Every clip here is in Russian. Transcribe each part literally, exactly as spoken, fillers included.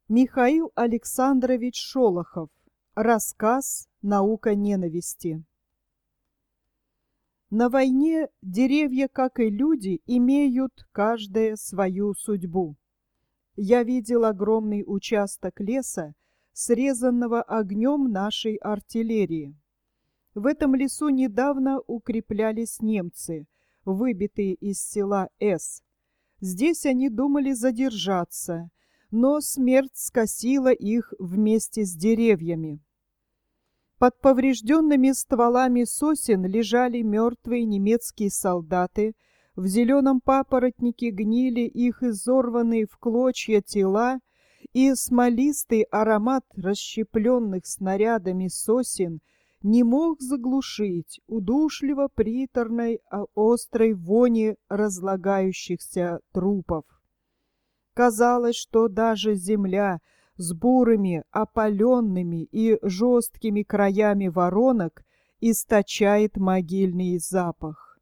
Михаил Александрович Шолохов. Рассказ «Наука ненависти». На войне деревья, как и люди, имеют каждое свою судьбу. Я видел огромный участок леса, срезанного огнем нашей артиллерии. В этом лесу недавно укреплялись немцы, выбитые из села С. Здесь они думали задержаться, но смерть скосила их вместе с деревьями. Под поврежденными стволами сосен лежали мертвые немецкие солдаты, в зеленом папоротнике гнили их изорванные в клочья тела, и смолистый аромат расщепленных снарядами сосен не мог заглушить удушливо приторной острой вони разлагающихся трупов. Казалось, что даже земля с бурыми, опаленными и жесткими краями воронок источает могильный запах.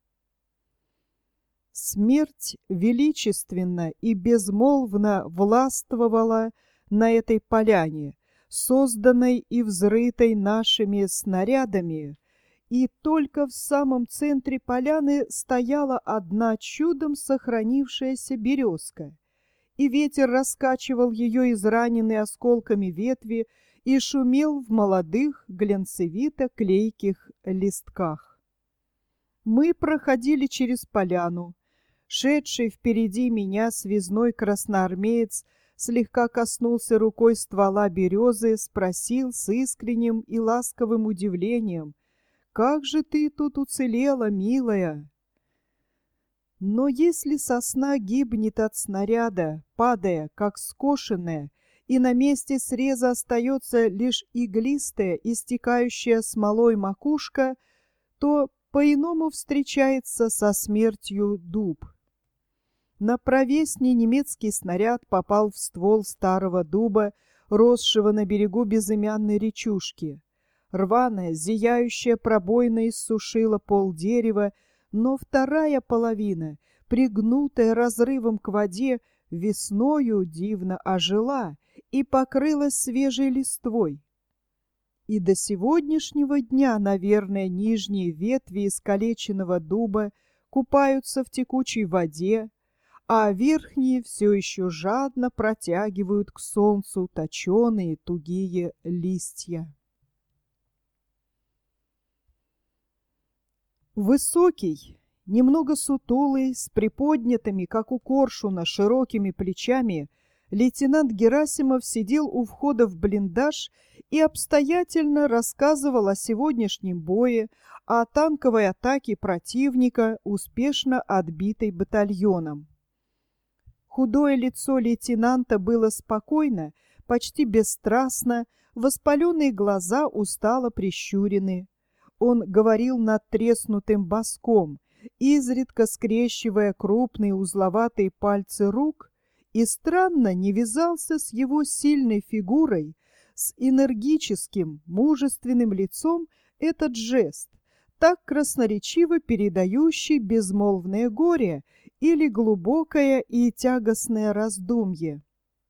Смерть величественно и безмолвно властвовала на этой поляне, созданной и взрытой нашими снарядами, и только в самом центре поляны стояла одна чудом сохранившаяся березка, и ветер раскачивал ее израненные осколками ветви и шумел в молодых глянцевито-клейких листках. Мы проходили через поляну. Шедший впереди меня связной красноармеец слегка коснулся рукой ствола березы, спросил с искренним и ласковым удивлением: «Как же ты тут уцелела, милая?» Но если сосна гибнет от снаряда, падая, как скошенная, и на месте среза остается лишь иглистая, истекающая смолой макушка, то по-иному встречается со смертью дуб. На провесне немецкий снаряд попал в ствол старого дуба, росшего на берегу безымянной речушки. Рваная, зияющая пробоина иссушила полдерева, но вторая половина, пригнутая разрывом к воде, весною дивно ожила и покрылась свежей листвой. И до сегодняшнего дня, наверное, нижние ветви искалеченного дуба купаются в текучей воде, а верхние все еще жадно протягивают к солнцу точеные тугие листья. Высокий, немного сутулый, с приподнятыми, как у коршуна, широкими плечами, лейтенант Герасимов сидел у входа в блиндаж и обстоятельно рассказывал о сегодняшнем бое, о танковой атаке противника, успешно отбитой батальоном. Худое лицо лейтенанта было спокойно, почти бесстрастно, воспаленные глаза устало прищурены. Он говорил надтреснутым баском, изредка скрещивая крупные узловатые пальцы рук, и странно не вязался с его сильной фигурой, с энергическим, мужественным лицом этот жест, так красноречиво передающий безмолвное горе или глубокое и тягостное раздумье.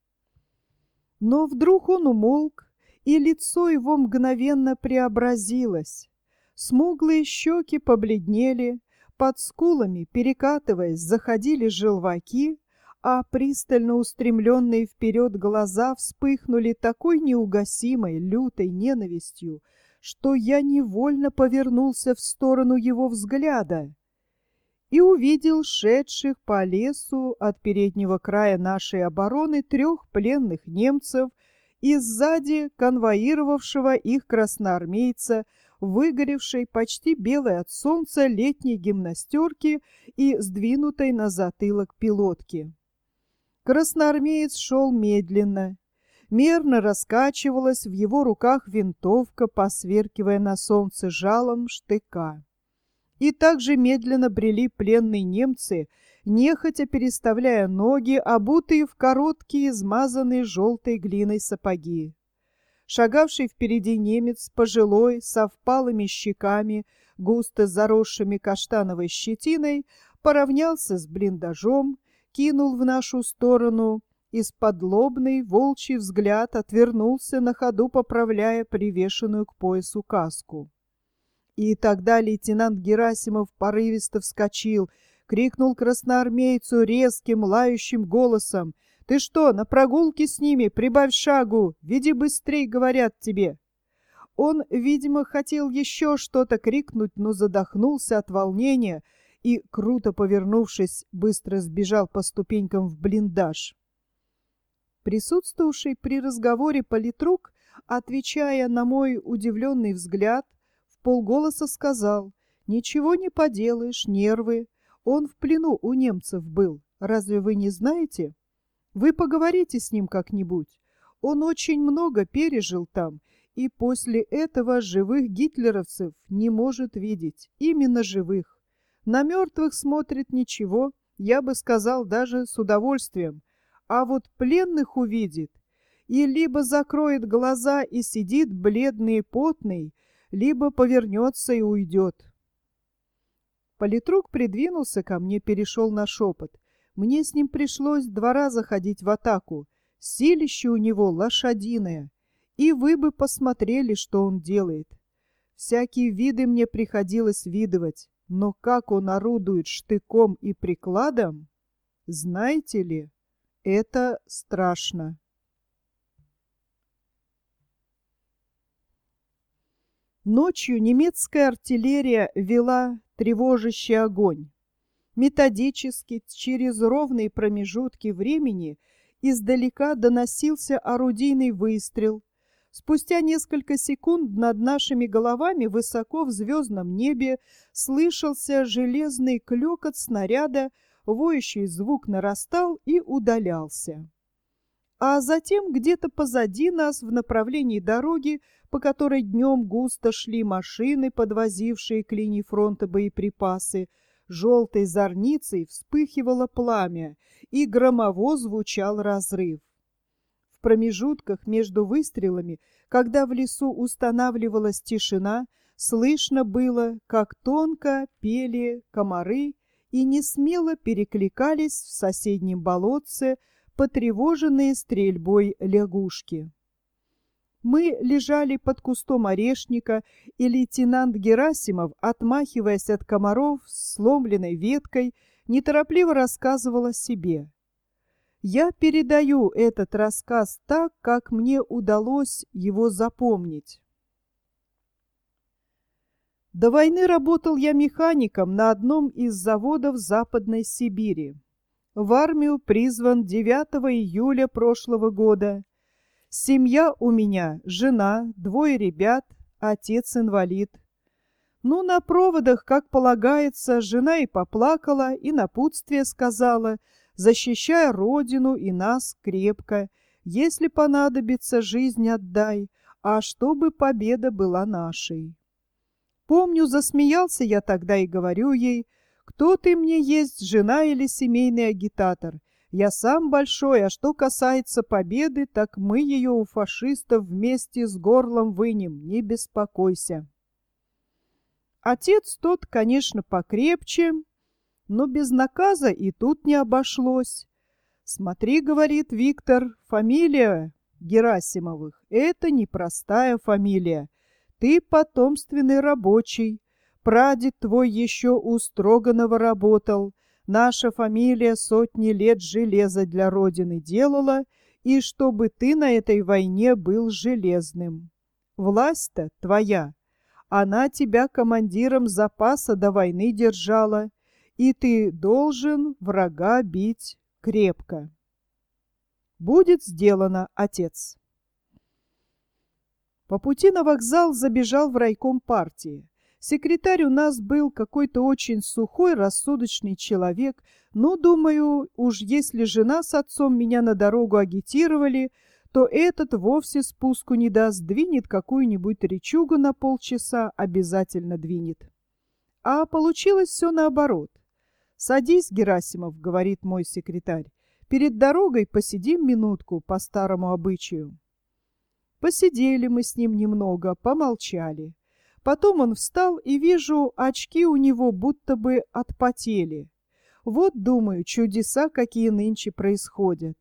Но вдруг он умолк, и лицо его мгновенно преобразилось. Смуглые щеки побледнели, под скулами, перекатываясь, заходили желваки, а пристально устремленные вперед глаза вспыхнули такой неугасимой, лютой ненавистью, что я невольно повернулся в сторону его взгляда и увидел шедших по лесу от переднего края нашей обороны трех пленных немцев и сзади конвоировавшего их красноармейца, выгоревшей, почти белой от солнца летней гимнастерки и сдвинутой на затылок пилотки. Красноармеец шел медленно. Мерно раскачивалась в его руках винтовка, посверкивая на солнце жалом штыка. И также медленно брели пленные немцы, нехотя переставляя ноги, обутые в короткие, измазанные желтой глиной сапоги. Шагавший впереди немец, пожилой, со впалыми щеками, густо заросшими каштановой щетиной, поравнялся с блиндажом, кинул в нашу сторону Исподлобный волчий взгляд отвернулся на ходу, поправляя привешенную к поясу каску. И тогда лейтенант Герасимов порывисто вскочил, крикнул красноармейцу резким, лающим голосом: «Ты что, на прогулке с ними? Прибавь шагу! Веди быстрей, говорят тебе!» Он, видимо, хотел еще что-то крикнуть, но задохнулся от волнения и, круто повернувшись, быстро сбежал по ступенькам в блиндаж. Присутствовавший при разговоре политрук, отвечая на мой удивленный взгляд, вполголоса сказал: «Ничего не поделаешь, нервы. Он в плену у немцев был. Разве вы не знаете? Вы поговорите с ним как-нибудь. Он очень много пережил там, и после этого живых гитлеровцев не может видеть. Именно живых. На мертвых смотрит ничего, я бы сказал, даже с удовольствием. А вот пленных увидит и либо закроет глаза и сидит бледный и потный, либо повернется и уйдет». Политрук придвинулся ко мне, перешел на шепот. Мне с ним пришлось два раза ходить в атаку. Силище у него лошадиное. И вы бы посмотрели, что он делает. Всякие виды мне приходилось видывать, но как он орудует штыком и прикладом, знаете ли, это страшно. Ночью немецкая артиллерия вела тревожащий огонь. Методически, через ровные промежутки времени, издалека доносился орудийный выстрел. Спустя несколько секунд над нашими головами высоко в звездном небе слышался железный клёкот снаряда, воющий звук нарастал и удалялся. А затем где-то позади нас, в направлении дороги, по которой днем густо шли машины, подвозившие к линии фронта боеприпасы, желтой зорницей вспыхивало пламя, и громово звучал разрыв. В промежутках между выстрелами, когда в лесу устанавливалась тишина, слышно было, как тонко пели комары и несмело перекликались в соседнем болотце потревоженные стрельбой лягушки. Мы лежали под кустом орешника, и лейтенант Герасимов, отмахиваясь от комаров сломленной веткой, неторопливо рассказывал о себе. Я передаю этот рассказ так, как мне удалось его запомнить. До войны работал я механиком на одном из заводов Западной Сибири. В армию призван девятого июля прошлого года. Семья у меня, жена, двое ребят, отец-инвалид. Ну, на проводах, как полагается, жена и поплакала, и напутствие сказала: «Защищай родину и нас крепко. Если понадобится, жизнь отдай, а чтобы победа была нашей». Помню, засмеялся я тогда и говорю ей: «Кто ты мне есть, жена или семейный агитатор? Я сам большой, а что касается победы, так мы ее у фашистов вместе с горлом вынем, не беспокойся». Отец тот, конечно, покрепче, но без наказа и тут не обошлось. «Смотри, — говорит Виктор, — фамилия Герасимовых — это непростая фамилия. Ты потомственный рабочий. Прадед твой еще у Строганова работал. Наша фамилия сотни лет железа для Родины делала, и чтобы ты на этой войне был железным. Власть-то твоя. Она тебя командиром запаса до войны держала, и ты должен врага бить крепко. Будет сделано, отец». По пути на вокзал забежал в райком партии. Секретарь у нас был какой-то очень сухой, рассудочный человек, но, думаю, уж если жена с отцом меня на дорогу агитировали, то этот вовсе спуску не даст, двинет какую-нибудь речугу на полчаса, обязательно двинет. А получилось все наоборот. «Садись, Герасимов, — говорит мой секретарь, — перед дорогой посидим минутку по старому обычаю». Посидели мы с ним немного, помолчали. Потом он встал, и вижу, очки у него будто бы отпотели. Вот, думаю, чудеса какие нынче происходят.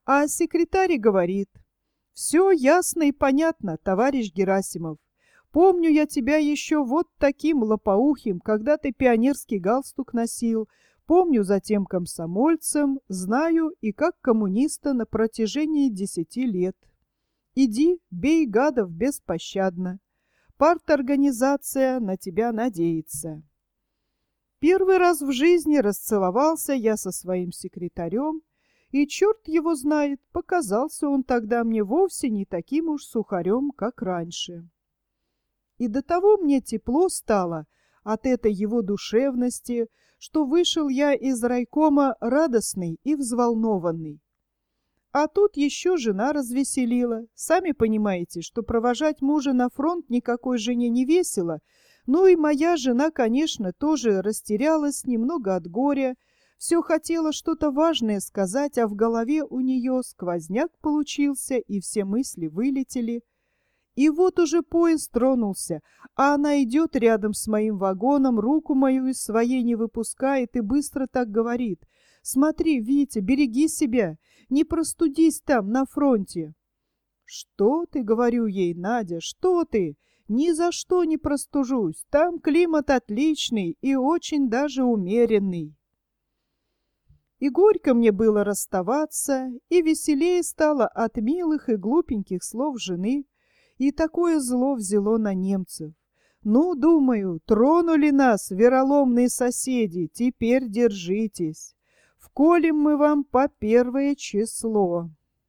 А секретарь говорит: «Все ясно и понятно, товарищ Герасимов. Помню я тебя еще вот таким лопоухим, когда ты пионерский галстук носил. Помню затем комсомольцем, знаю и как коммуниста на протяжении десяти лет. Иди, бей гадов беспощадно. Парторганизация на тебя надеется». Первый раз в жизни расцеловался я со своим секретарем, и черт его знает, показался он тогда мне вовсе не таким уж сухарем, как раньше. И до того мне тепло стало от этой его душевности, что вышел я из райкома радостный и взволнованный. А тут еще жена развеселила. Сами понимаете, что провожать мужа на фронт никакой жене не весело. Ну и моя жена, конечно, тоже растерялась немного от горя. Все хотела что-то важное сказать, а в голове у нее сквозняк получился, и все мысли вылетели. И вот уже поезд тронулся, а она идет рядом с моим вагоном, руку мою из своей не выпускает и быстро так говорит: «Смотри, Витя, береги себя, не простудись там, на фронте». «Что ты, — говорю ей, — Надя, что ты? Ни за что не простужусь, там климат отличный и очень даже умеренный». И горько мне было расставаться, и веселее стало от милых и глупеньких слов жены, и такое зло взяло на немцев. Ну, думаю, тронули нас вероломные соседи, теперь держитесь. Вколем мы вам по первое число.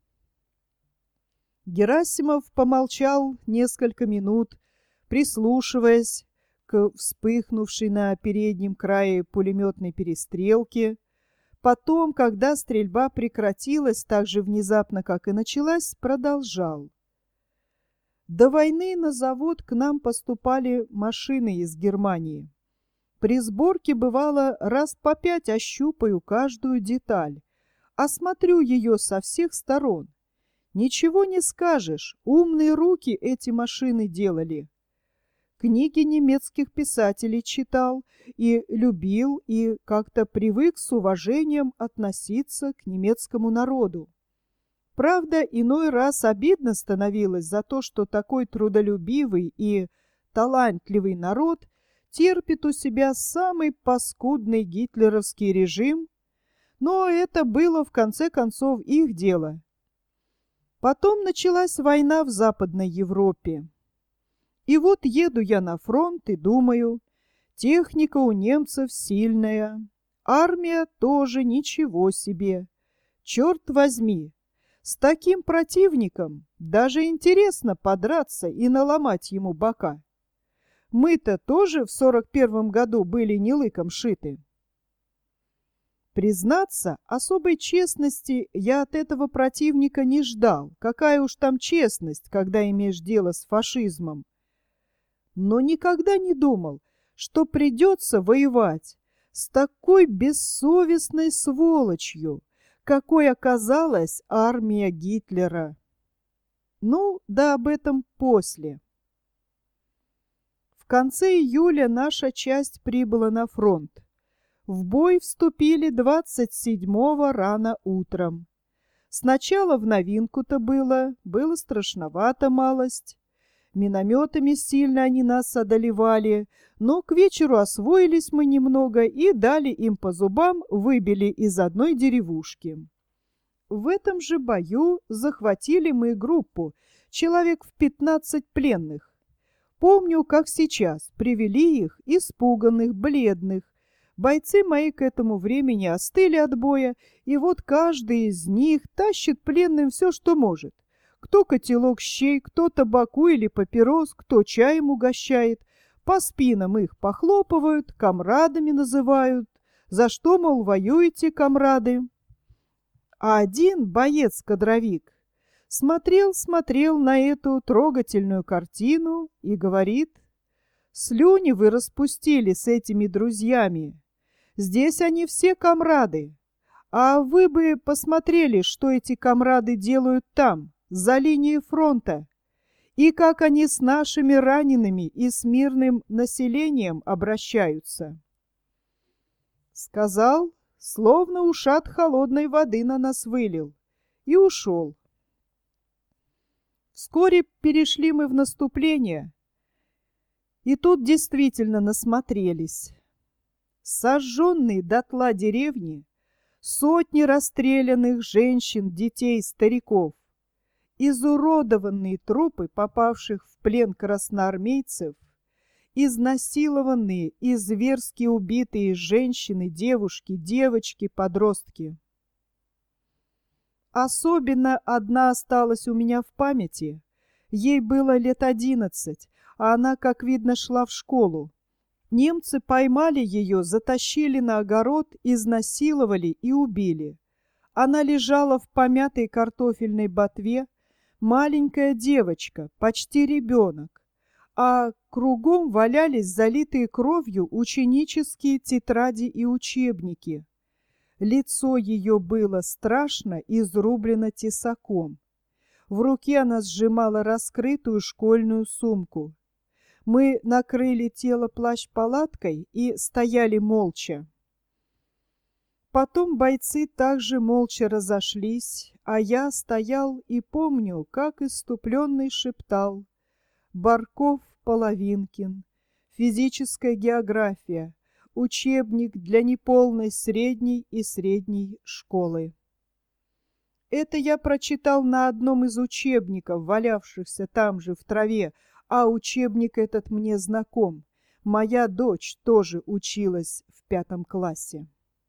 Герасимов помолчал несколько минут, прислушиваясь к вспыхнувшей на переднем крае пулеметной перестрелке. Потом, когда стрельба прекратилась так же внезапно, как и началась, продолжал. До войны на завод к нам поступали машины из Германии. При сборке, бывало, раз по пять ощупаю каждую деталь, осмотрю ее со всех сторон. Ничего не скажешь, умные руки эти машины делали. Книги немецких писателей читал и любил, и как-то привык с уважением относиться к немецкому народу. Правда, иной раз обидно становилось за то, что такой трудолюбивый и талантливый народ терпит у себя самый паскудный гитлеровский режим, но это было в конце концов их дело. Потом началась война в Западной Европе. И вот еду я на фронт и думаю, техника у немцев сильная, армия тоже ничего себе. Черт возьми! С таким противником даже интересно подраться и наломать ему бока. Мы-то тоже в сорок первом году были не лыком шиты. Признаться, особой честности я от этого противника не ждал. Какая уж там честность, когда имеешь дело с фашизмом. Но никогда не думал, что придется воевать с такой бессовестной сволочью, какой оказалась армия Гитлера. Ну, да об этом после. В конце июля наша часть прибыла на фронт. В бой вступили двадцать седьмого рано утром. Сначала в новинку-то было, было страшновато малость. Минометами сильно они нас одолевали, но к вечеру освоились мы немного и дали им по зубам, выбили из одной деревушки. В этом же бою захватили мы группу, человек в пятнадцать пленных. Помню, как сейчас, привели их, испуганных, бледных. Бойцы мои к этому времени остыли от боя, и вот каждый из них тащит пленным все, что может. Кто котелок щей, кто табаку или папирос, кто чаем угощает. По спинам их похлопывают, комрадами называют. За что, мол, воюете, комрады? А один боец-кадровик смотрел-смотрел на эту трогательную картину и говорит: «Слюни вы распустили с этими друзьями. Здесь они все комрады. А вы бы посмотрели, что эти комрады делают там, за линией фронта, и как они с нашими ранеными и с мирным населением обращаются». Сказал, словно ушат холодной воды на нас вылил. и ушел. Вскоре перешли мы в наступление, и тут действительно насмотрелись. Сожженные дотла деревни, сотни расстрелянных женщин, детей, стариков, изуродованные трупы попавших в плен красноармейцев, изнасилованные и зверски убитые женщины, девушки, девочки, подростки. Особенно одна осталась у меня в памяти. Ей было лет одиннадцать, а она, как видно, шла в школу. Немцы поймали ее, затащили на огород, изнасиловали и убили. Она лежала в помятой картофельной ботве, маленькая девочка, почти ребенок, а кругом валялись залитые кровью ученические тетради и учебники. Лицо ее было страшно изрублено тесаком. В руке она сжимала раскрытую школьную сумку. Мы накрыли тело плащ-палаткой и стояли молча. Потом бойцы также молча разошлись, а я стоял и помню, как исступленный шептал: Барков, Половинкин, физическая география, учебник для неполной средней и средней школы. Это я прочитал на одном из учебников, валявшихся там же в траве, а учебник этот мне знаком. Моя дочь тоже училась в пятом классе.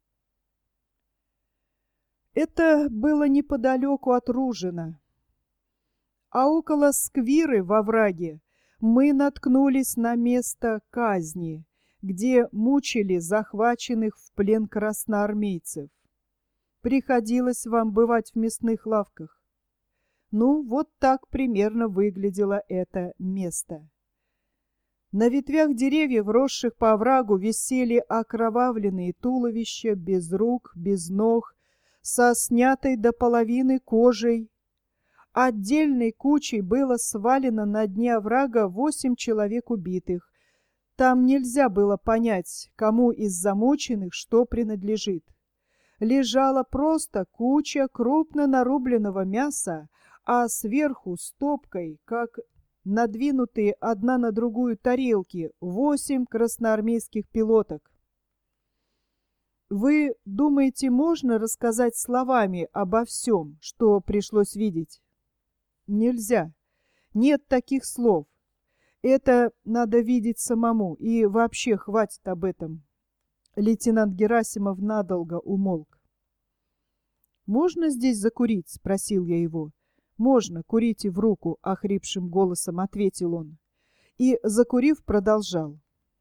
Это было неподалеку от Ружина. А около Сквиры во враге мы наткнулись на место казни, где мучили захваченных в плен красноармейцев. Приходилось вам бывать в мясных лавках. Ну, вот так примерно выглядело это место. На ветвях деревьев, росших по оврагу, висели окровавленные туловища без рук, без ног, со снятой до половины кожей. Отдельной кучей было свалено на дне оврага восемь человек убитых. Там нельзя было понять, кому из замученных что принадлежит. Лежала просто куча крупно нарубленного мяса, а сверху стопкой, как надвинутые одна на другую тарелки, восемь красноармейских пилоток. Вы думаете, можно рассказать словами обо всем, что пришлось видеть? Нельзя. Нет таких слов. Это надо видеть самому, и вообще хватит об этом. Лейтенант Герасимов надолго умолк. «Можно здесь закурить?» — спросил я его. «Можно, курите в руку», — охрипшим голосом ответил он. И, закурив, продолжал.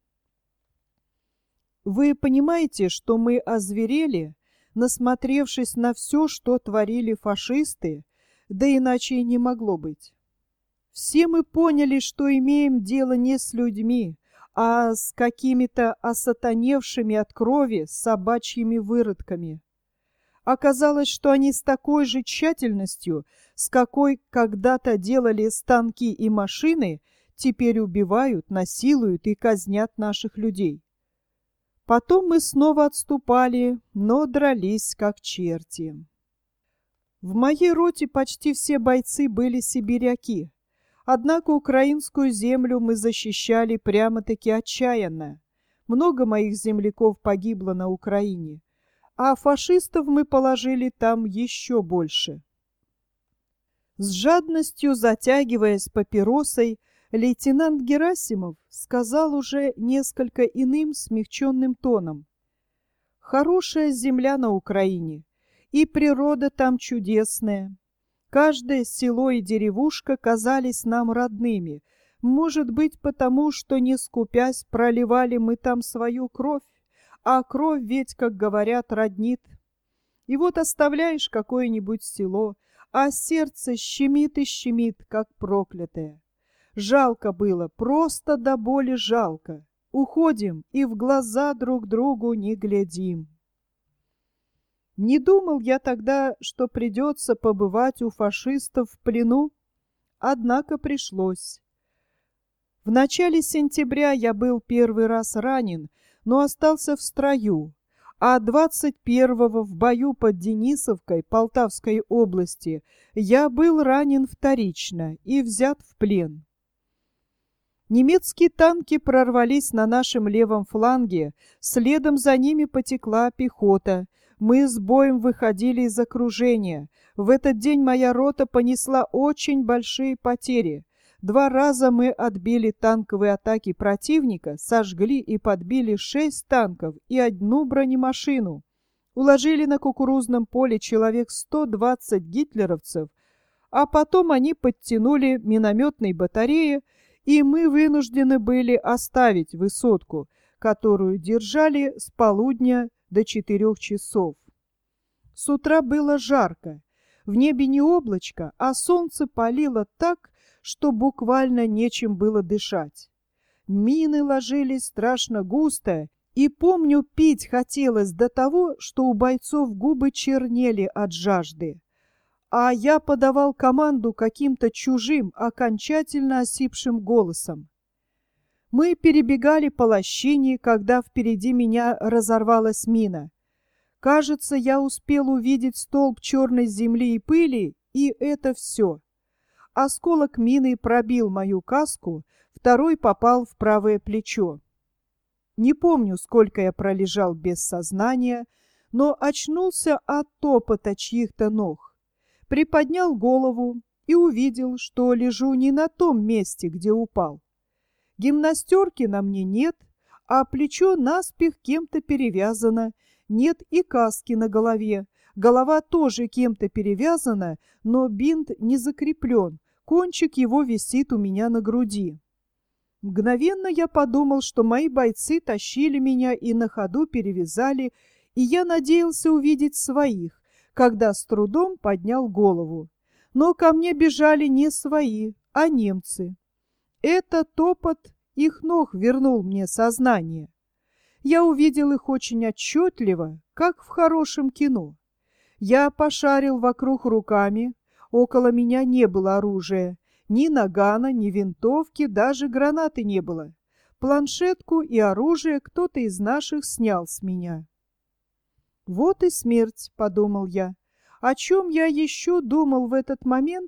«Вы понимаете, что мы озверели, насмотревшись на все, что творили фашисты, да иначе и не могло быть. Все мы поняли, что имеем дело не с людьми, а с какими-то осатаневшими от крови собачьими выродками. Оказалось, что они с такой же тщательностью, с какой когда-то делали станки и машины, теперь убивают, насилуют и казнят наших людей. Потом мы снова отступали, но дрались как черти. В моей роте почти все бойцы были сибиряки. Однако украинскую землю мы защищали прямо-таки отчаянно. Много моих земляков погибло на Украине, а фашистов мы положили там еще больше. С жадностью затягиваясь папиросой, лейтенант Герасимов сказал уже несколько иным смягченным тоном: «Хорошая земля на Украине, и природа там чудесная. Каждое село и деревушка казались нам родными, может быть, потому что, не скупясь, проливали мы там свою кровь, а кровь ведь, как говорят, роднит. И вот оставляешь какое-нибудь село, а сердце щемит и щемит, как проклятое. Жалко было, просто до боли жалко. Уходим и в глаза друг другу не глядим». Не думал я тогда, что придется побывать у фашистов в плену, однако пришлось. В начале сентября я был первый раз ранен, но остался в строю, а двадцать первого в бою под Денисовкой Полтавской области я был ранен вторично и взят в плен. Немецкие танки прорвались на нашем левом фланге, следом за ними потекла пехота. Мы с боем выходили из окружения. В этот день моя рота понесла очень большие потери. Два раза мы отбили танковые атаки противника, сожгли и подбили шесть танков и одну бронемашину. Уложили на кукурузном поле человек сто двадцать гитлеровцев, а потом они подтянули минометные батареи, и мы вынуждены были оставить высотку, которую держали с полудня до четырех часов. С утра было жарко, в небе не облачко, а солнце палило так, что буквально нечем было дышать. Мины ложились страшно густо, и, помню, пить хотелось до того, что у бойцов губы чернели от жажды. А я подавал команду каким-то чужим, окончательно осипшим голосом. Мы перебегали по лощине, когда впереди меня разорвалась мина. Кажется, я успел увидеть столб черной земли и пыли, и это все. Осколок мины пробил мою каску, второй попал в правое плечо. Не помню, сколько я пролежал без сознания, но очнулся от топота чьих-то ног. Приподнял голову и увидел, что лежу не на том месте, где упал. Гимнастерки на мне нет, а плечо наспех кем-то перевязано, нет и каски на голове. Голова тоже кем-то перевязана, но бинт не закреплен, кончик его висит у меня на груди. Мгновенно я подумал, что мои бойцы тащили меня и на ходу перевязали, и я надеялся увидеть своих, когда с трудом поднял голову. Но ко мне бежали не свои, а немцы. Это топот их ног вернул мне сознание. Я увидел их очень отчетливо, как в хорошем кино. Я пошарил вокруг руками, около меня не было оружия, ни нагана, ни винтовки, даже гранаты не было. Планшетку и оружие кто-то из наших снял с меня. «Вот и смерть», — подумал я. О чем я еще думал в этот момент?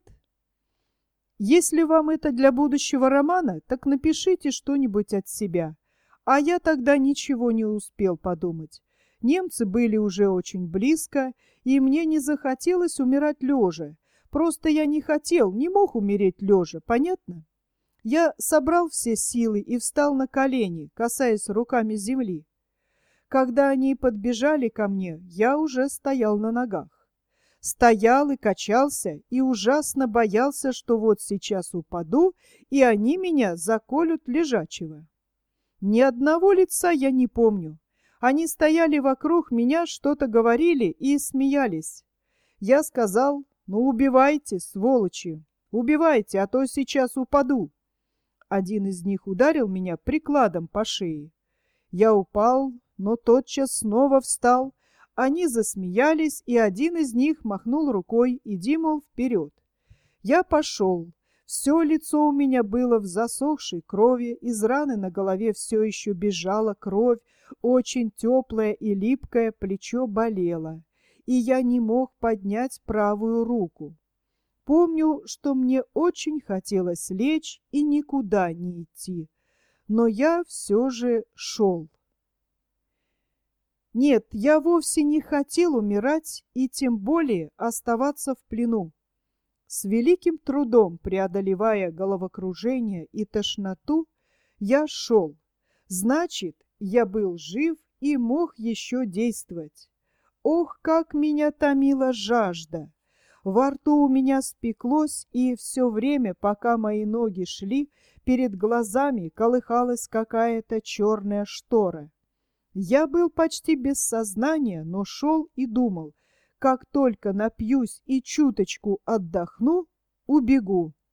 Если вам это для будущего романа, так напишите что-нибудь от себя. А я тогда ничего не успел подумать. Немцы были уже очень близко, и мне не захотелось умирать лежа. Просто я не хотел, не мог умереть лежа, понятно? Я собрал все силы и встал на колени, касаясь руками земли. Когда они подбежали ко мне, я уже стоял на ногах. Стоял и качался, и ужасно боялся, что вот сейчас упаду, и они меня заколют лежачего. Ни одного лица я не помню. Они стояли вокруг меня, что-то говорили и смеялись. Я сказал: «Ну, убивайте, сволочи, убивайте, а то сейчас упаду». Один из них ударил меня прикладом по шее. Я упал, но тотчас снова встал. Они засмеялись, и один из них махнул рукой: «Иди, мол, вперед». Я пошел. Все лицо у меня было в засохшей крови, из раны на голове все еще бежала кровь, очень теплая и липкое плечо болело, и я не мог поднять правую руку. Помню, что мне очень хотелось лечь и никуда не идти, но я все же шел. Нет, я вовсе не хотел умирать и тем более оставаться в плену. С великим трудом преодолевая головокружение и тошноту, я шел. Значит, я был жив и мог еще действовать. Ох, как меня томила жажда! Во рту у меня спеклось, и все время, пока мои ноги шли, перед глазами колыхалась какая-то черная штора. Я был почти без сознания, но шел и думал: как только напьюсь и чуточку отдохну, убегу.